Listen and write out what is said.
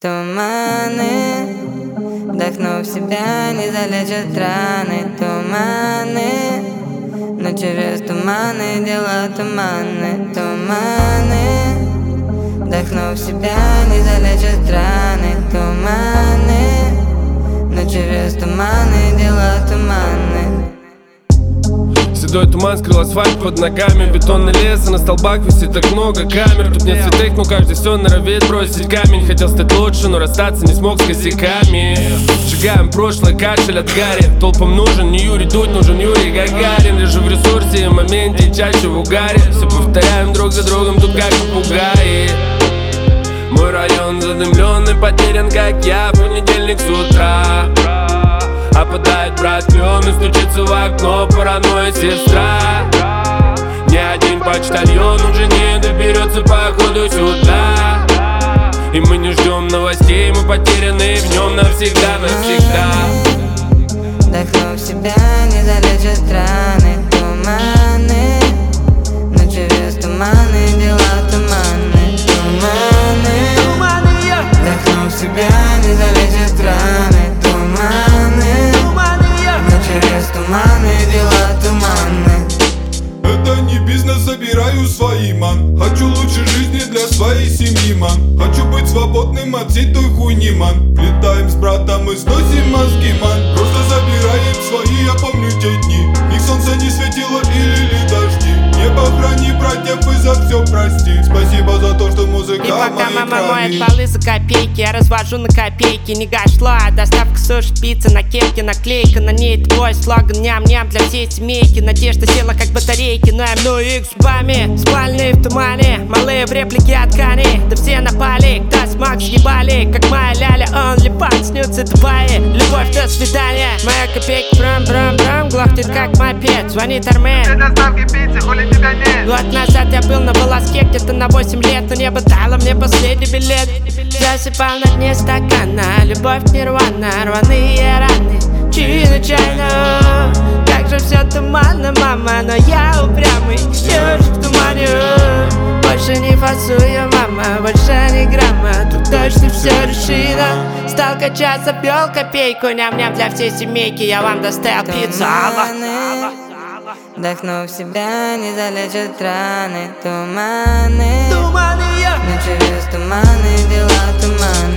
Туманы, вдохнув себя, не залечат раны. Туманы, но через туманы дела туманны. Туманы, вдохнув себя, не залечат раны. Туманы, но через туманы дела туманны. Седой туман скрыл асфальт под ногами, бетонный лес, а на столбах висит так много камер. Тут нет святых, но каждый все норовит бросить камень. Хотел стать лучше, но расстаться не смог с косяками. Сжигаем прошлое, кашель от гари. Толпам нужен не Юрий Дудь, нужен Юрий Гагарин. Лежу в ресурсе, в моменте и чаще в угаре. Все повторяем друг за другом, тут как попугаи. Мой район задымленный, потерян, как я, понедельник с утра. Опадает брат клен и стучится в окно паранойя сестра. Ни один почтальон уже не доберется походу сюда. И мы не ждем новостей, мы потеряны в нем навсегда, навсегда. Вдохнув себя, не залечат раны. Туманы, но через туманы дела туманны. Туманы, вдохнув себя, не залечат раны. Туманы, но через туманы дела туманны. Это не бизнес, собираю свои, ман. Хочу лучшей жизни для своей семьи, ман. Хочу быть свободным от всей той хуйни, ман. Летаем с братом и сносим мозги, ман. Просто забираем свои, я помню те дни. Их солнце не светило и лили дожди. Небо храни братьев и за все прости. Спасибо за то, что музыка и пока моей мама крови. моет полы за копейки, я развожу на копейки. Не гашла, доставка суши, пицца на кепке, наклейка на ней твой слоган. Ням-ням для всей семейки. Надежда села как батарейки, но я мну их зубами. Спальные в тумане, малые в реплике от ткани. Да все напали, да смак съебали. Как моя ляля, only fun, снются Дубаи. Любовь до свидания, моя копейка брам-брам-брам глохнет как мопед, звонит Армен. Для доставки пиццы, хули тебя нет. Год назад я был на волоске, где-то на 8 лет. Но небо дало мне последний билет. Засыпал на дне стакана, любовь нирвана, рваные раны, чайно. Как же все туманно, мама, но я упрямый ежик в тумане. Больше не фасую, мама, больше ни грамма. Тут точно все решено. Стал качаться, пел копейку, ням-ням для всей семейки. Я вам доставил пиццу. Вдохнув себя, не залечат раны. Туманы, Туманы, но через туманы дела туманны.